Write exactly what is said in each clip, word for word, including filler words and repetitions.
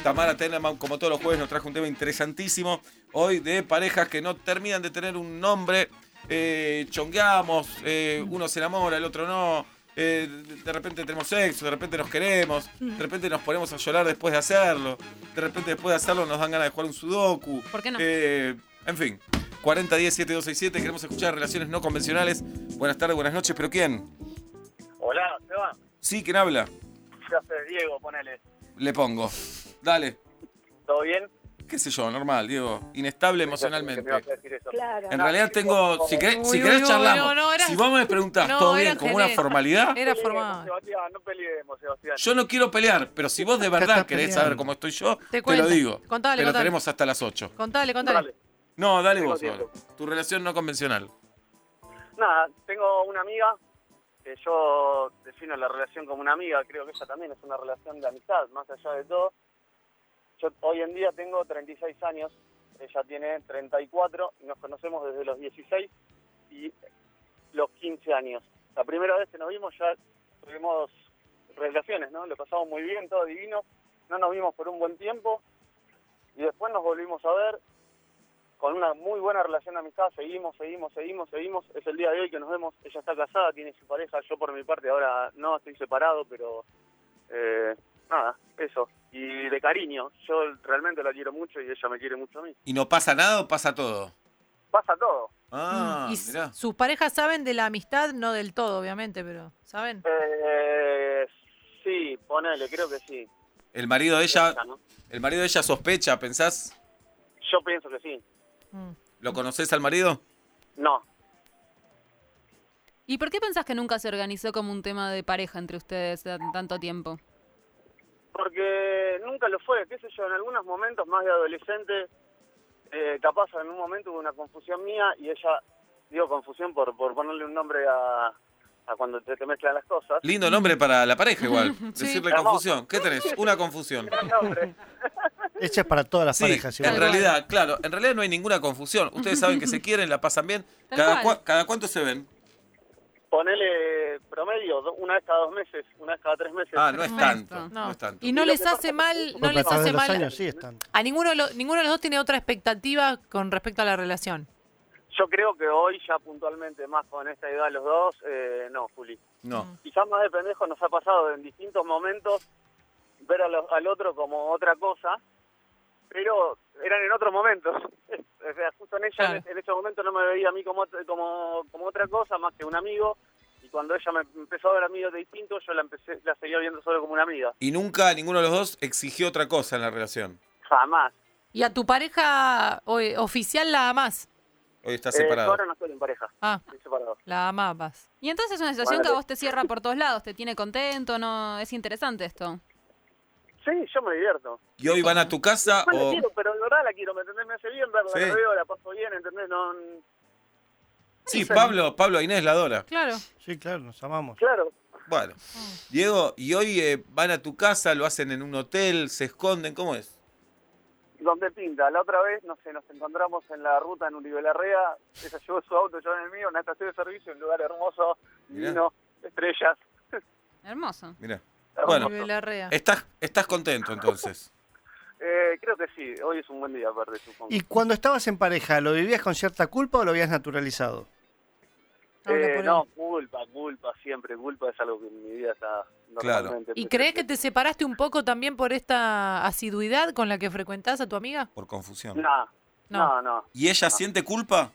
Tamara Tenenbaum, como todos los jueves, nos trajo un tema interesantísimo. Hoy de parejas que no terminan de tener un nombre. Eh, chongueamos, eh, uno se enamora, el otro no. Eh, de repente tenemos sexo, de repente nos queremos, de repente nos ponemos a llorar después de hacerlo. De repente después de hacerlo nos dan ganas de jugar un sudoku. ¿Por qué no? Eh, en fin. cuarenta diez setenta y dos sesenta y siete, queremos escuchar relaciones no convencionales. Buenas tardes, buenas noches, ¿pero quién? Hola, Seba. Sí, ¿quién habla? ¿Qué haces, Diego? Ponele. Le pongo. Dale. ¿Todo bien? Qué sé yo, normal, Diego. Inestable emocionalmente. ¿Qué me ibas a decir eso? Claro. En realidad tengo, si querés, si Uy, querés uy, charlamos. no, no, era- Si vos me preguntás No, todo era bien como una genérico. formalidad, Era No formal. Sebastián, no peleemos, Sebastián. yo no quiero pelear, pero si vos de verdad estás querés peleando. saber cómo estoy yo, Te te, cuenta. lo digo. Contale, pero contale. tenemos hasta las ocho. Contale, contale. Dale. No, dale Tengo vos tiempo. ahora. Tu relación no convencional. Nada, tengo una amiga que yo defino la relación como una amiga. Creo que ella también es una relación de amistad, más allá de todo. Yo hoy en día tengo treinta y seis años. Ella tiene treinta y cuatro y nos conocemos desde los dieciséis y los quince años. La primera vez que nos vimos ya tuvimos relaciones, ¿no? Lo pasamos muy bien, todo divino. No nos vimos por un buen tiempo y después nos volvimos a ver con una muy buena relación de amistad. Seguimos, seguimos, seguimos, seguimos. Es el día de hoy que nos vemos. Ella está casada, tiene su pareja. Yo por mi parte ahora no, estoy separado, pero eh, nada, eso. Y de cariño, yo realmente la quiero mucho y ella me quiere mucho a mí. ¿Y no pasa nada o pasa todo? Pasa todo. Ah, y s- mirá. sus parejas saben de la amistad, no del todo, obviamente, pero ¿saben? Eh, sí, ponele, creo que sí. El marido de ella, ¿no? el marido de ella sospecha, ¿pensás? Yo pienso que sí. Mm. ¿Lo conocés al marido? No. ¿Y por qué pensás que nunca se organizó como un tema de pareja entre ustedes en tanto tiempo? Porque nunca lo fue, qué sé yo, en algunos momentos más de adolescente, eh, capaz en un momento hubo una confusión mía y ella, digo confusión por, por ponerle un nombre a, a cuando te, te mezclan las cosas. Lindo nombre para la pareja igual. Sí. Decirle Hermoso. confusión. ¿Qué tenés? Una confusión. Gran nombre. Esa es para todas las Sí, parejas. en igual. realidad, claro, en realidad no hay ninguna confusión. Ustedes saben que se quieren, la pasan bien. Tal ¿Cada, cual. cua- cada cuánto se ven? Ponele promedio, do- una vez cada dos meses, una vez cada tres meses. Ah, no es Perfecto. tanto. No. No es tanto. Y no Y lo les que hace pasa- mal, Porque no Porque les a través hace de los mal. años sí están. A ninguno de, los, ninguno de los dos tiene otra expectativa con respecto a la relación. Yo creo que hoy ya puntualmente, más con esta edad los dos, eh, no, Juli. No. Quizás más de pendejo nos ha pasado en distintos momentos ver a lo- al otro como otra cosa, pero eran en otros momentos. O sea, justo en ella, Claro. en, en ese momento no me veía a mí como, ot- como, como otra cosa, más que un amigo, y cuando ella me empezó a ver amigos distintos, yo la empecé la seguía viendo solo como una amiga. Y nunca ninguno de los dos exigió otra cosa en la relación. Jamás. ¿Y a tu pareja o- oficial la amás? Hoy está Eh, yo separado. ahora no estoy en pareja, Ah, estoy separado. la amabas. Y entonces es una situación Bueno, que a vos te cierra por todos lados, te tiene contento, ¿no? Es interesante esto. Sí, yo me divierto. ¿Y hoy van a tu casa No la o...? quiero, pero de verdad la quiero, ¿me entendés? Me hace bien verla, Sí. la veo, la paso bien, ¿entendés? No, Sí, Pablo, Pablo e Inés la adora. Claro. Sí, claro, nos amamos. claro. Bueno. Diego, ¿y hoy eh, van a tu casa, lo hacen en un hotel, se esconden? ¿Cómo es? Donde pinta. La otra vez, no sé, nos encontramos en la ruta en Uribe Larrea, ella llevó su auto, yo en el mío, en una estación de servicio, un lugar hermoso, Mirá. divino, estrellas. Hermoso. Mirá. hermoso. Bueno. Vive la rea. Estás, estás contento entonces. Eh, creo que sí, hoy es un buen día, aparte, supongo. ¿Y cuando estabas en pareja, lo vivías con cierta culpa o lo habías naturalizado? Habla Eh, por no, él. culpa, culpa, siempre, culpa es algo que en mi vida está Claro. normalmente. ¿Y crees que te separaste un poco también por esta asiduidad con la que frecuentás a tu amiga? Por confusión. No, No. no, no. ¿Y ella siente culpa?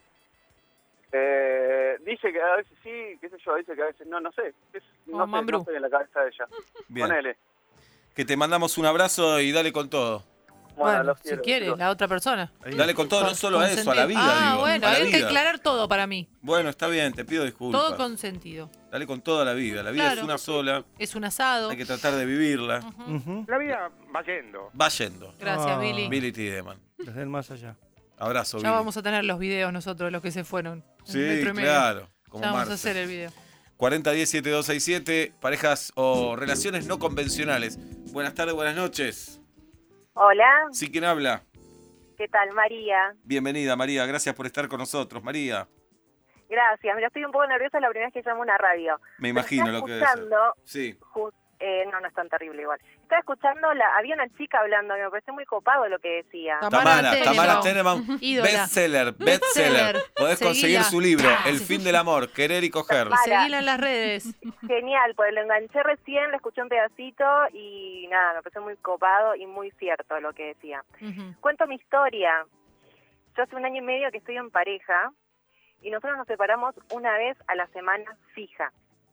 Eh, dice que a veces sí, qué sé yo, dice que a veces no, no sé. Es, Como no sé, Mambrú. no estoy en la cabeza de ella. Bien. Ponele. Que te mandamos un abrazo y dale con todo. Bueno, los si quiero, quiere, chicos. la otra persona. Ahí. Dale con todo, no solo a eso, a la vida, Ah, digo. bueno, a la hay que vida. aclarar todo para mí. Bueno, está bien, te pido disculpas. Todo consentido. Dale con toda la vida. La vida Claro. es una sola, Es un asado. hay que tratar de vivirla. Ujú. La vida va yendo. Va yendo. Gracias, Ah. Billy. Billy Tiedemann. Desde el más allá. Abrazo, Ya Billy. vamos a tener los videos nosotros, los que se fueron. Un Sí, metro y medio. claro. Como Ya vamos Marce. a hacer el video. cuarenta diez setenta y dos sesenta y siete, parejas o relaciones no convencionales. Buenas tardes, buenas noches. Hola, ¿Sí, quién habla? ¿qué tal? María. Bienvenida, María. Gracias por estar con nosotros, María. Gracias. Mira, estoy un poco nerviosa la primera vez que llamo a una radio. Me imagino Pero lo que estaba debe ser. escuchando, Sí. ju- eh, no, no es tan terrible igual. estaba escuchando, la, había una chica hablando, me pareció muy copado lo que decía. Tamara, Tamara Tenenbaum, Ídola. bestseller, bestseller. Podés Seguila. conseguir su libro, El fin del amor, querer y coger. Tamara. Seguila en las redes. Genial, pues lo enganché recién, le escuché un pedacito y nada, me pareció muy copado y muy cierto lo que decía. Ujú. Cuento mi historia. Yo hace un año y medio que estoy en pareja y nosotros nos separamos una vez a la semana fija.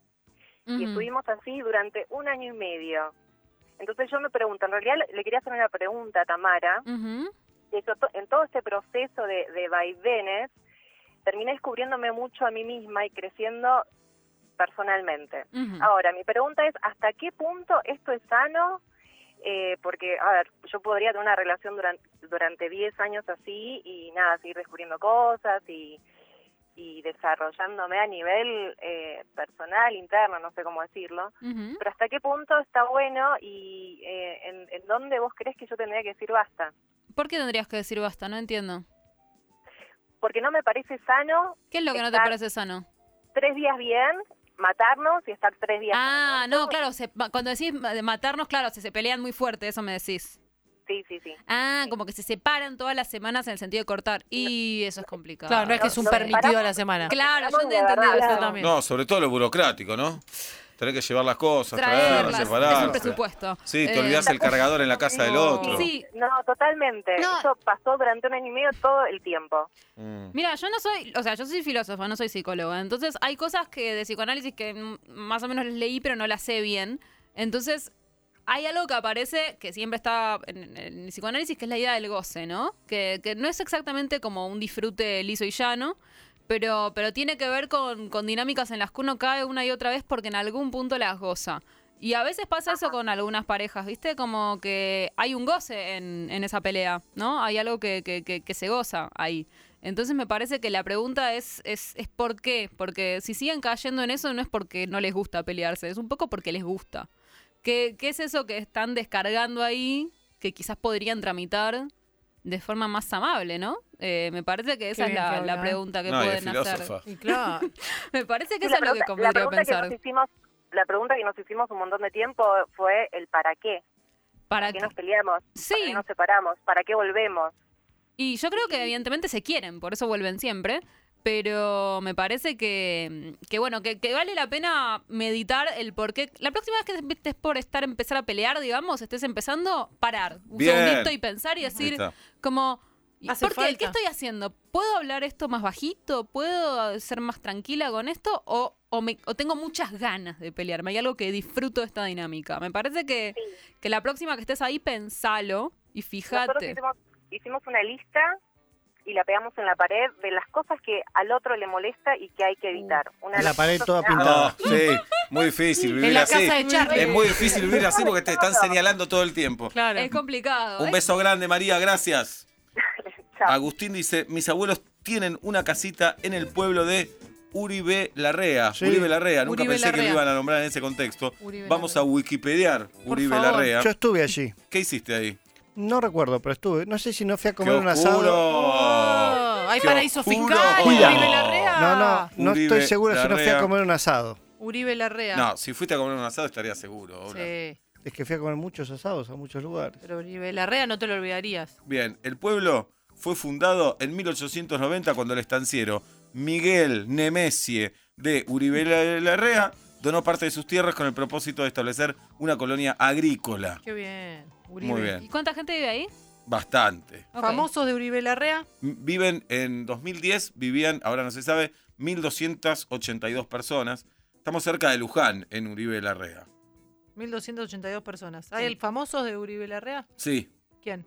Y Ujú. estuvimos así durante un año y medio. Entonces yo me pregunto, en realidad le, le quería hacer una pregunta a Tamara, Ujú. que yo to- en todo este proceso de, de vaivenes, terminé descubriéndome mucho a mí misma y creciendo personalmente. Ujú. Ahora, mi pregunta es, ¿hasta qué punto esto es sano? Eh, porque, a ver, yo podría tener una relación durante durante diez años así y nada, seguir descubriendo cosas y, y desarrollándome a nivel eh, personal, interno, no sé cómo decirlo. Ujú. Pero ¿hasta qué punto está bueno y eh, en, en dónde vos crees que yo tendría que decir basta? ¿Por qué tendrías que decir basta? No entiendo. Porque no me parece sano ¿Qué es lo que no te estar parece sano? tres días bien, matarnos y estar tres días... Ah, muertos. no, claro, se- ma- cuando decís ma- de matarnos, claro, se, se pelean muy fuerte, eso me decís. Sí, sí, sí. Ah, como que se separan todas las semanas en el sentido de cortar. Y eso es complicado. Claro, no es que es un Nos permitido a la separamos. semana. Claro, yo Separamos te de entendí verdad. eso. Yo también. No, sobre todo lo burocrático, ¿no? Tenés que llevar las cosas, Traerlas, traerlas, es un separarse. presupuesto. Sí, te Eh, olvidás el cargador en la casa del otro. Sí, No, totalmente. No. Eso pasó durante un año y medio todo el tiempo. Mm. mira, yo no soy, o sea, yo soy filósofa, no soy psicóloga. Entonces hay cosas que de psicoanálisis que mm, más o menos las leí, pero no las sé bien. Entonces hay algo que aparece que siempre está en, en el psicoanálisis, que es la idea del goce, ¿no? Que, que no es exactamente como un disfrute liso y llano, pero, pero tiene que ver con, con dinámicas en las que uno cae una y otra vez porque en algún punto las goza. Y a veces pasa eso con algunas parejas, ¿viste? Como que hay un goce en, en esa pelea, ¿no? Hay algo que, que, que, que se goza ahí. Entonces me parece que la pregunta es, es, es ¿por qué? Porque si siguen cayendo en eso no es porque no les gusta pelearse, es un poco porque les gusta. ¿Qué, qué es eso que están descargando ahí que quizás podrían tramitar de forma más amable, ¿no? Eh, me parece que esa Qué es bien que la, habla, la ¿eh? pregunta que No, y es pueden hacer. filósofa. Y claro. Me parece que Sí, eso es lo que la convendría pregunta que pensar. nos hicimos, la pregunta que nos hicimos un montón de tiempo fue el para qué. ¿Para ¿Para qué qué? nos peleamos? Sí. ¿Para qué nos separamos? ¿Para qué volvemos? Y yo creo que evidentemente se quieren, por eso vuelven siempre. Pero me parece que, que bueno, que, que vale la pena meditar el por qué. La próxima vez que estés por estar empezar a pelear, digamos, estés empezando, parar un Bien. segundito y pensar y Ahí decir, está. como, Hace ¿por qué? falta. ¿Qué estoy haciendo? ¿Puedo hablar esto más bajito? ¿Puedo ser más tranquila con esto? ¿O, o, me, o tengo muchas ganas de pelearme? Hay algo que disfruto de esta dinámica. Me parece que, que la próxima que estés ahí, pensalo y Nosotros fíjate. hicimos, hicimos una lista y la pegamos en la pared de las cosas que al otro le molesta y que hay que evitar. Una de La las pared cosas toda que- pintada. No, sí, muy difícil vivir En la así. casa de Charlie. Es muy difícil vivir así porque te están señalando todo el tiempo. Claro. Es complicado. Un ¿eh? beso grande, María, gracias. Chao. Agustín dice, mis abuelos tienen una casita en el pueblo de Uribe Larrea. Sí. Uribe Larrea, nunca Uribe pensé que lo Larrea. iban a nombrar en ese contexto. Uribe Vamos Larrea. a wikipediar Uribe favor. Larrea. Yo estuve allí. ¿Qué hiciste ahí? No recuerdo, pero estuve. No sé si no fui a comer ¡Qué un oscuro! asado. Oh, hay ¡Qué paraíso oscuro! fiscal. Cuida. Uribe Larrea. No, no, no Uribe estoy seguro si no fui Larrea. a comer un asado. Uribe Larrea. No, si fuiste a comer un asado estaría seguro. Hola. Sí. Es que fui a comer muchos asados a muchos lugares. Pero Uribe Larrea no te lo olvidarías. Bien, el pueblo fue fundado en mil ochocientos noventa cuando el estanciero Miguel Nemesie de Uribe Larrea donó parte de sus tierras con el propósito de establecer una colonia agrícola. Qué bien. Uribe. Muy bien. ¿Y cuánta gente vive ahí? Bastante. Ok. Famosos de Uribe Larrea. M- Viven en dos mil diez, vivían, ahora no se sabe, mil doscientas ochenta y dos personas. Estamos cerca de Luján, en Uribe Larrea. mil doscientas ochenta y dos personas. ¿Hay el famosos de Uribe Larrea? Sí. ¿Quién?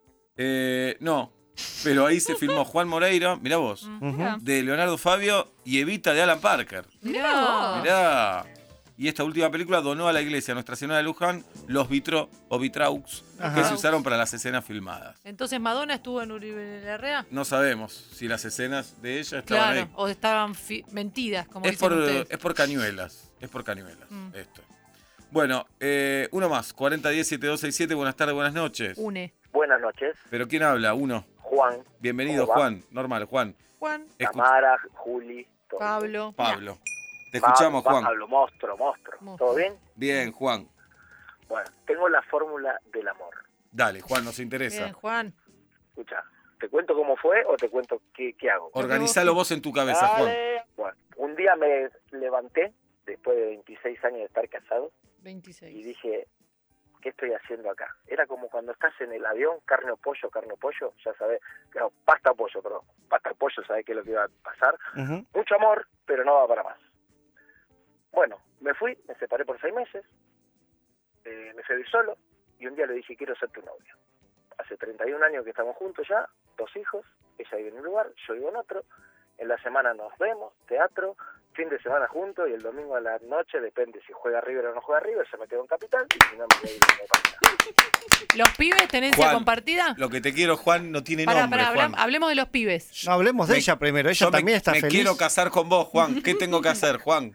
Eh, no, pero ahí se filmó Juan Moreira, mirá vos, Ujú. Mirá. de Leonardo Fabio y Evita de Alan Parker. Mirá vos. Mirá. Y esta última película donó a la iglesia Nuestra Señora de Luján los vitro o vitraux que Ajá. se usaron para las escenas filmadas. Entonces Madonna estuvo en Uribe Larrea. No sabemos si las escenas de ella estaban Claro. ahí. O estaban fi- mentidas, como Es dicen por, ustedes. es por cañuelas. Es por cañuelas. Mm. Esto. Bueno, eh, uno más. cuarenta diez setenta y dos sesenta y siete. Buenas tardes, buenas noches. Une. Buenas noches, ¿Pero quién habla? Uno. Juan, Bienvenido, ¿Cómo va? Juan. Normal, Juan. Juan, Escu- Tamara, Juli, todo. Pablo. Pablo. Te escuchamos, Pa- Juan. Pablo, monstruo, monstruo. Monstruo. ¿Todo bien? Bien, Juan. Bueno, tengo la fórmula del amor. Dale, Juan, nos interesa. Bien, Juan. Escucha, ¿te cuento cómo fue o te cuento qué, qué hago? Organizalo vos en tu cabeza, Juan. Dale. Bueno, un día me levanté, después de veintiséis años de estar casado, veintiséis. y dije, ¿qué estoy haciendo acá? Era como cuando estás en el avión, carne o pollo, carne o pollo, ya sabés, no, pasta o pollo, perdón, pasta o pollo, sabés qué es lo que iba a pasar. Ujú. Mucho amor, pero no va para más. Bueno, me fui, me separé por seis meses, eh, me fui a vivir solo, y un día le dije, quiero ser tu novio. Hace treinta y un años que estamos juntos ya, dos hijos, ella vive en un lugar, yo vivo en otro, en la semana nos vemos, teatro, fin de semana juntos, y el domingo a la noche, depende si juega River o no juega River, se me queda en Capital, y si no me voy a ir a Capital. ¿Los pibes, tenencia Juan, compartida? Lo que te quiero, Juan, no tiene Pará, nombre, pará, Juan. hablam- hablemos de los pibes. No, hablemos de Me- ella primero. Ella Yo me- también está me feliz. quiero casar con vos, Juan. ¿Qué tengo que hacer, Juan?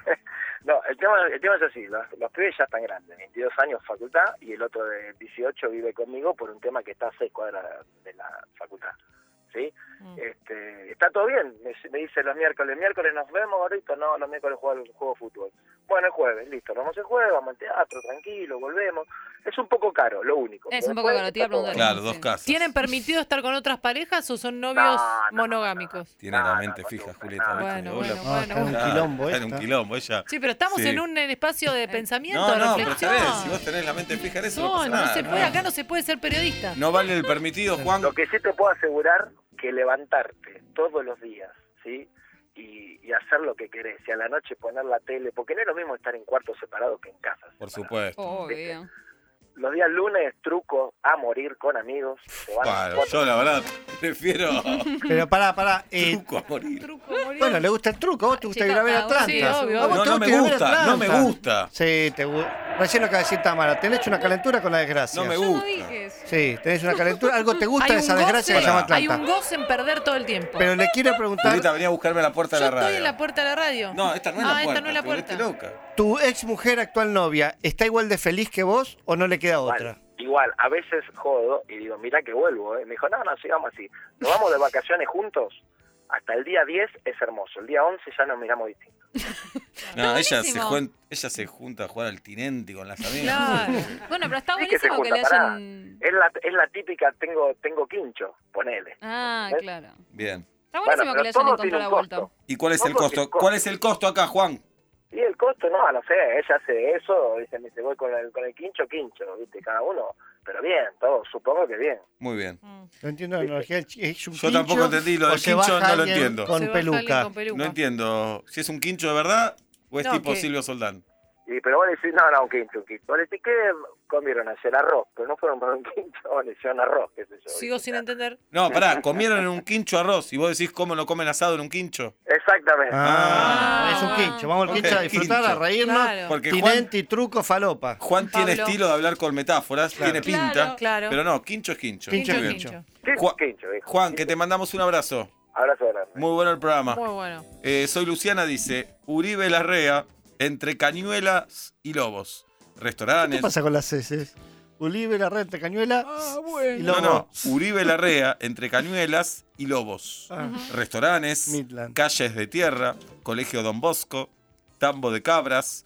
No, el tema, el tema es así, los, los pibes ya están grandes, veintidós años facultad, y el otro de dieciocho vive conmigo por un tema que está a seis cuadras de la facultad, ¿sí? Mm. Este, está todo bien, me, me dice los miércoles, miércoles nos vemos, gordito, no, los miércoles juego, juego fútbol. Bueno, el jueves, listo, nos vamos el jueves, vamos al teatro, tranquilo, volvemos. Es un poco caro, lo único. Es pero un poco después caro, te iba a está todo preguntar. bien. Claro, dos Sí. casas. ¿Tienen permitido estar con otras parejas o son novios No, no, monogómicos? Tiene No, la no, mente no, fija, no, Julieta. no. ¿viste? Bueno, Hola. bueno, No, bueno, está en un bueno. Ah, quilombo está en un esta. quilombo, ella. Sí, pero estamos Sí. en un espacio de pensamiento, No, de no, pero reflexión. está bien, si vos tenés la mente fija en eso, no, No, pasa no nada, se puede, acá no se puede ser periodista. No vale el permitido, Juan. Lo que sí te puedo asegurar, que levantarte todos los días, ¿sí? Y, y hacer lo que querés, y a la noche poner la tele, porque no es lo mismo estar en cuartos separados que en casas Por separadas. supuesto. Obvio. Los días lunes, truco a morir con amigos. Se van Bueno, cuatro- yo la verdad prefiero Pero pará, pará. eh, truco a morir. Truco, morir. bueno, le gusta el truco. ¿A vos te gusta Chicos, ir a ver cada uno- Atlanta? Sí, obvio, ¿A vos No, te no gusta me ir a ver gusta, no me Atlanta? gusta. Sí, te gu- recién lo que decir Tamara. Tenés una calentura con la desgracia. No me Yo no gusta. dije eso. Sí, tenés una calentura. Algo te gusta Hay de un esa desgracia que se goce- llama Hay Atlanta. un goce en perder todo el tiempo. Pero le quiero preguntar, Julieta, venía a buscarme a la puerta Yo de la radio. estoy en la puerta de la radio. No, esta no es ah, la puerta. esta no es la te puerta. volviste loca. ¿tu ex mujer, actual novia, está igual de feliz que vos o no le queda Igual, otra? igual, a veces jodo y digo, mirá que vuelvo, ¿eh? Me dijo, no, no, sigamos así. Nos vamos de vacaciones juntos. Hasta el día diez es hermoso. El día once ya nos miramos distintos. No, ella se, buenísimo. juen- ella se junta a jugar al tinenti con las amigas. Claro. Bueno, pero está Sí que se buenísimo que le junta, pará. hayan... Es la, es la típica, tengo tengo quincho, ponele. Ah, ¿Ves? claro. Bien. Está Bueno, buenísimo que pero le hayan todo encontrado tiene la un vuelta. costo. ¿Y cuál es el ¿Cómo que costo? el costo? ¿Cuál es el costo acá, Juan? Y el costo, no, no sé, ella hace eso, dice, me dice, voy con el, con el quincho, quincho, viste, cada uno. Pero bien, todo, supongo que bien. Muy bien. Mm. No entiendo la analogía. ¿Es un Yo tampoco quincho entendí lo o del se quincho, baja no lo alguien entiendo. Con Se baja alguien peluca. con peluca. No entiendo si es un quincho de verdad o es No, tipo que- Silvio Soldán. Y pero vos decís, no, no, un quincho, un quincho. Vos decís, ¿qué comieron ayer? Arroz, pero no fueron para un quincho, vos le hicieron arroz, qué sé yo. Sigo ¿viste? sin entender. No, pará, comieron en un quincho arroz y vos decís cómo no comen asado en un quincho. Exactamente. Ah, Ah. es un quincho. Vamos al Ok, quincho a disfrutar, a quincho. reírnos. Claro. Porque Juan, Tinenti, truco, falopa. Juan tiene Pablo. estilo de hablar con metáforas, Claro. tiene pinta, Claro. Claro. pero no, quincho es quincho. Quincho Muy es bien. quincho. ¿Qué Juan- quincho, dijo? Juan, que te mandamos un abrazo. Abrazo grande. Muy bueno el programa. Muy bueno. Eh, soy Luciana, dice, Uribe Larrea, entre Cañuelas y Lobos. ¿Qué Restaurantes. pasa con las heces? Olive, la red, Cañuela y No, Lobo. no, Uribe Larrea, entre Cañuelas y Lobos. Ah, Restaurantes, Midland. calles de tierra, Colegio Don Bosco, Tambo de Cabras.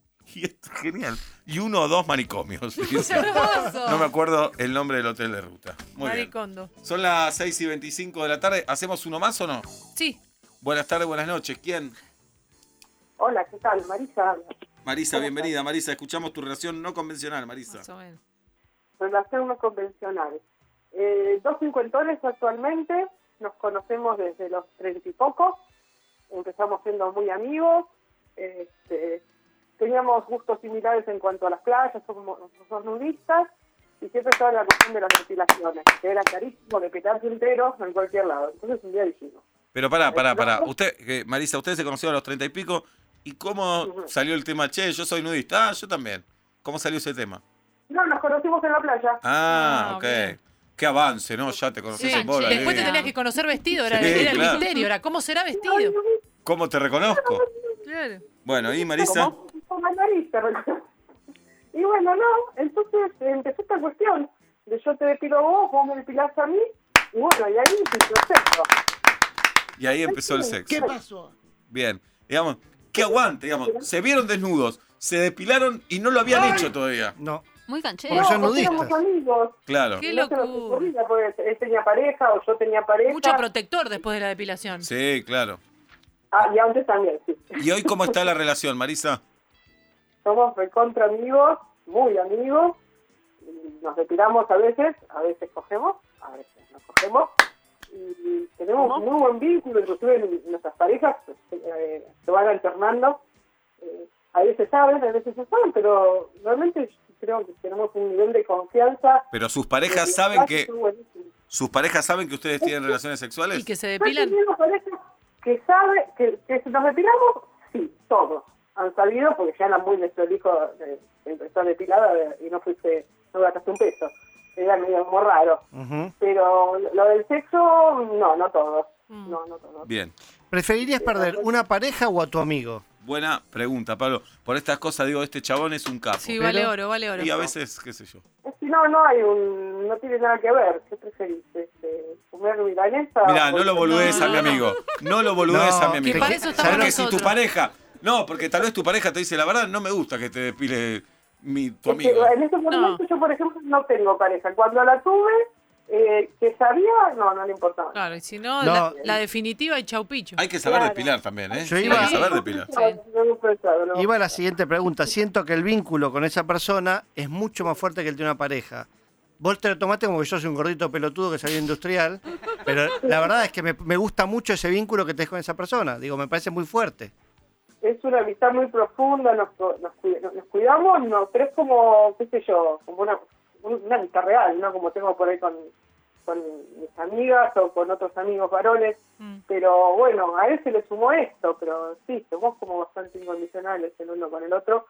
Y esto es genial. Y uno o dos manicomios. dice. Hermoso. No me acuerdo el nombre del hotel de ruta. Muy bien. Maricondo. Son las seis y veinticinco de la tarde. ¿Hacemos uno más o no? Sí. Buenas tardes, buenas noches. ¿Quién? Hola, ¿qué tal? Marisa habla. Marisa, bienvenida. Marisa, escuchamos tu relación no convencional, Marisa. Más o menos. Relación no convencional. Eh, dos cincuentones actualmente, nos conocemos desde los treinta y poco, empezamos siendo muy amigos, este, teníamos gustos similares en cuanto a las playas, somos, somos nudistas, y siempre estaba la cuestión de las depilaciones, que era carísimo de petarse entero en cualquier lado. Entonces un día dijimos, Pero pará, pará, pará. Usted, eh, Marisa, usted se conoció a los treinta y pico. ¿Y cómo Ujú. salió el tema? Che, yo soy nudista. Ah, yo también. ¿Cómo salió ese tema? no, nos conocimos en la playa. Ah, Ah, ok. bien. Qué avance, ¿no? Ya te conocés Sí. en bola. Después te Lili. tenías que conocer vestido, era, Sí, era el claro. misterio, era cómo será vestido. ¿Cómo te reconozco? Claro. Bueno, ¿y Marisa? Como, como la nariz, te recuerdo. Y bueno, no, entonces empezó esta cuestión de yo te depilo a vos, vos me depilás a mí, y bueno, y ahí empezó el sexo. Y ahí empezó el sexo. ¿Qué pasó? Bien. Digamos, qué aguante, digamos. Se vieron desnudos, se depilaron y no lo habían hecho todavía. No. Muy canchero. Porque son no, porque nudistas. éramos amigos. Claro. Qué No se nos locura. ocurría, porque él tenía pareja o yo tenía pareja. Mucho protector después de la depilación. Sí, claro. Ah, y antes también, sí. ¿Y hoy cómo está la relación, Marisa? Somos recontra amigos, muy amigos. Y nos depilamos a veces, a veces cogemos, a veces nos cogemos. Y tenemos un muy buen vínculo, inclusive nuestras parejas eh, se van alternando. Eh, a veces saben, a veces no saben, pero realmente creo que tenemos un nivel de confianza. Pero sus parejas de saben que es buenísimo. sus parejas saben que ustedes tienen relaciones sexuales. Y que se Yo depilan. tengo parejas que sabe que, que si nos depilamos, sí, todos han sabido, porque ya era muy nuestro hijo de, empezó depilada y no fuiste, no gastaste un peso. Era medio como raro. Ujú. Pero lo del sexo, no, no todos. Mm. No, no todos. Bien. ¿Preferirías perder una pareja o a tu amigo? Buena pregunta, Pablo. Por estas cosas digo, este chabón es un capo. Sí, Pero- vale oro, vale oro. Y a veces, qué sé yo. Es que no, no hay un, no tiene nada que ver. ¿Qué preferís? Este, ¿Comer milanesa? Mirá, o- no lo boludez No, a mi no, amigo. No lo boludez No, a mi amigo. que para eso estamos ¿sabes Porque lo- si tu nosotros. pareja... No, porque tal vez tu pareja te dice, la verdad, no me gusta que te depile mi, tu Es que, amigo. en este momento yo, por ejemplo, no tengo pareja. Cuando la tuve, eh, que sabía, no, no le importaba. Claro, y si no, No. La, la definitiva y chau picho. Hay que saber Claro. depilar también, ¿eh? Yo Hay iba- que saber depilar. No, no lo he pensado, no. Iba a la siguiente pregunta. Siento que el vínculo con esa persona es mucho más fuerte que el de una pareja. Vos te lo tomaste como que yo soy un gordito pelotudo que salió industrial, pero la verdad es que me, me gusta mucho ese vínculo que tenés con esa persona. Digo, me parece muy fuerte. Es una amistad muy profunda, nos, nos, cuid- nos cuidamos, no, pero es como, qué sé yo, como una, una amistad real, ¿no? Como tengo por ahí con, con mis amigas o con otros amigos varones. Mm. Pero bueno, a él se le sumó esto, pero sí, somos como bastante incondicionales el uno con el otro.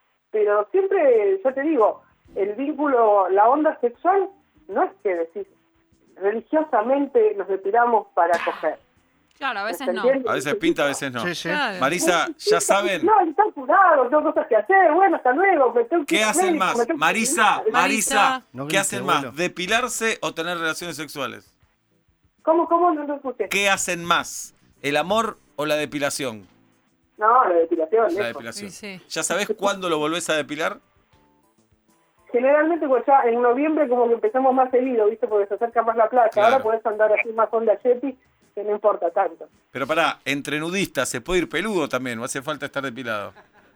Pero siempre, yo te digo, el vínculo, la onda sexual, no es que decís, religiosamente nos depilamos para coger. Claro, a veces ¿Se no. entiende? A veces pinta, a veces no. Sí, sí. Claro. Marisa, ya saben, No, están curados, tengo cosas que hacer, bueno, hasta luego. me tengo que ¿qué ir al hacen médico, más? me tengo que- Marisa, Marisa, No ¿qué grite, hacen más? abuelo. ¿Depilarse o tener relaciones sexuales? ¿Cómo, cómo? No lo escuché. ¿Qué hacen más? ¿El amor o la depilación? No, la depilación, La lejos. depilación. Sí, sí. ¿Ya sabés cuándo lo volvés a depilar? Generalmente, pues ya en noviembre como que empezamos más seguido, ¿viste? Porque se acerca más la playa. Claro. Ahora podés andar así más onda Yeti, que no importa tanto. Pero pará, entre nudistas se puede ir peludo también, no hace falta estar depilado.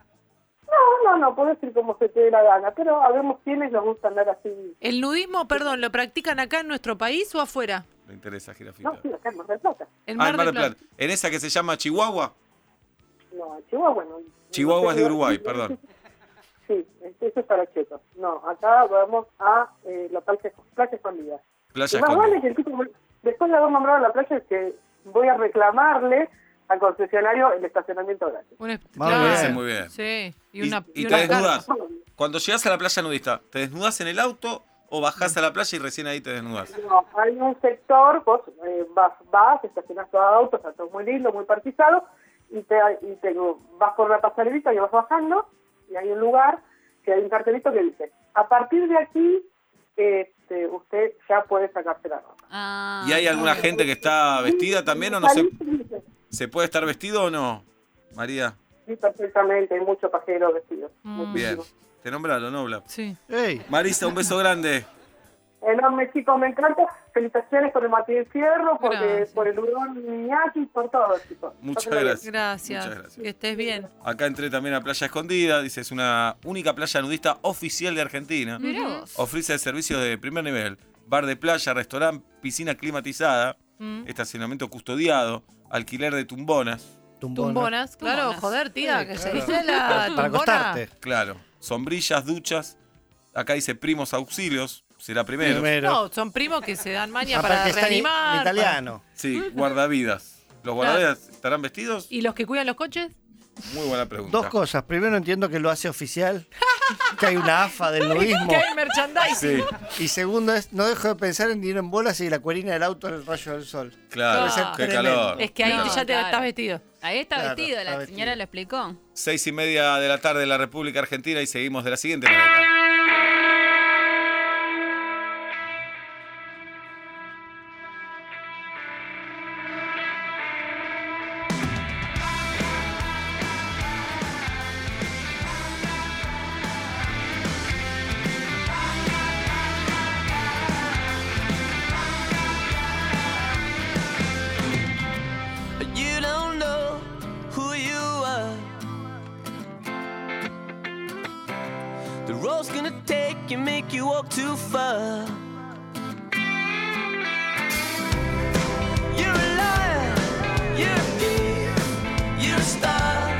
No, no, no, podés ir como se te dé la gana, pero habemos quienes nos gusta andar así. ¿El nudismo, perdón, lo practican acá en nuestro país o afuera? Me interesa, jirafita. No, sí, acá en Mar del Plata. En Ah, en Mar del Plata. Plata. ¿En esa que se llama Chihuahua? No, en Chihuahua no. Chihuahua no es sé, de no- Uruguay, perdón. Sí, eso es para chetos. No, acá vamos a eh, la playa, playa escondida. Playa Y más Escondida. vale que el tipo, me- después de haber nombrado la playa, es que voy a reclamarle al concesionario el estacionamiento gratis. Un es- Muy claro. bien. Hace muy bien. Sí, y ¿Y, una, y y te una carpa. desnudas? Cuando llegas a la playa nudista, ¿te desnudas en el auto o bajás a la playa y recién ahí te desnudas? No, hay un sector, vos eh, vas, vas, estacionas tu auto, está todo muy lindo, muy parquizado, y te, y te vas por una pasarelita y vas bajando, y hay un lugar que hay un cartelito que dice, a partir de aquí, este, usted ya puede sacarse la ropa. Ah, ¿Y hay alguna gente que está vestida también o no se, se puede estar vestido o no, María? Sí, perfectamente, hay muchos pajeros vestidos. Mm. Bien. muchísimos. Te nombraron, ¿no, Bla? Sí. Ey, Marisa, un beso grande. Enorme, chicos, me encanta. Felicitaciones por el Martín Fierro, porque, Gracias. por el hurón Iñaki, por todo, chicos. Muchas Pásenla bien. gracias. Gracias. Muchas gracias. Que estés bien. Acá entré también a Playa Escondida, dice, es una única playa nudista oficial de Argentina. mirá vos. Ofrece servicios de primer nivel, bar de playa, restaurante, piscina climatizada, Mm. estacionamiento custodiado, alquiler de tumbonas, tumbona. Tumbonas, claro, Tumbonas. joder, tía, Sí, que claro. se dice la Para tumbona. acostarte. claro, sombrillas, duchas, acá dice primos auxilios, será primero. Primero. No, son primos que se dan maña Aparte para está en- reanimar. en italiano. Sí, guardavidas. ¿Los guardavidas estarán vestidos? para- ¿Y los que cuidan los coches? Muy buena pregunta. Dos cosas. Primero, entiendo que lo hace oficial, que hay una A F A del nudismo. Que hay merchandising. Sí, Y segundo, es, no dejo de pensar en ir en bolas y la cuerina del auto en el rayo del sol. claro, Debe ser qué tremendo. calor. Es que ahí No, ya te claro. estás vestido. Ahí está Claro, vestido, está la vestido. señora lo explicó. Seis y media de la tarde en la República Argentina y seguimos de la siguiente manera. like you walk too far. You're a liar, you're a thief, you're a star,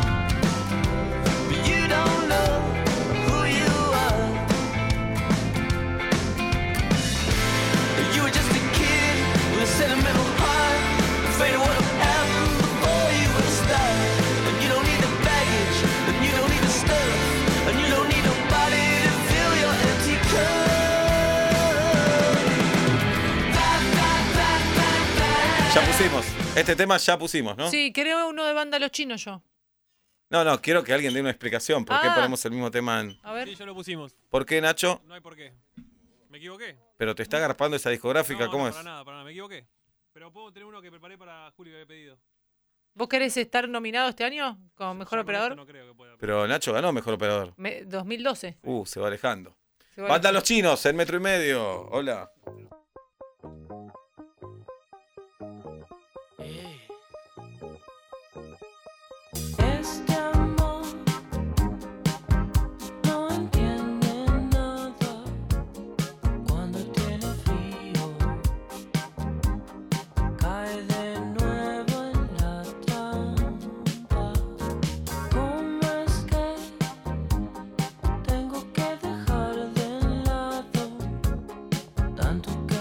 but you don't know who you are. You were just a kid with a sentimental heart, afraid of what'll happen before you were a star. And you don't need the baggage, and you don't need the stuff, and you don't need nobody to fill your empty cup. Ya pusimos. Este tema ya pusimos, ¿no? Sí, creo uno de Banda Los Chinos yo. No, no, quiero que alguien dé una explicación. ¿Por qué Ah. ponemos el mismo tema en...? A ver. Sí, ya lo pusimos. ¿Por qué, Nacho? No hay por qué. ¿Me equivoqué? Pero te está agarpando esa discográfica, no, ¿cómo no, es? para nada, para nada. Me equivoqué. Pero puedo tener uno que preparé para Julio que había pedido. ¿Vos querés estar nominado este año como mejor Ya con operador? esto no creo que pueda. Pero Nacho ganó Mejor Operador. Me- dos mil doce. Uh, se va alejando. Se va Banda a- Los Chinos, en metro y medio. Hola. Este amor no entiende nada cuando tiene frío. Cae de nuevo en la trampa. ¿Cómo es que tengo que dejar de lado tanto que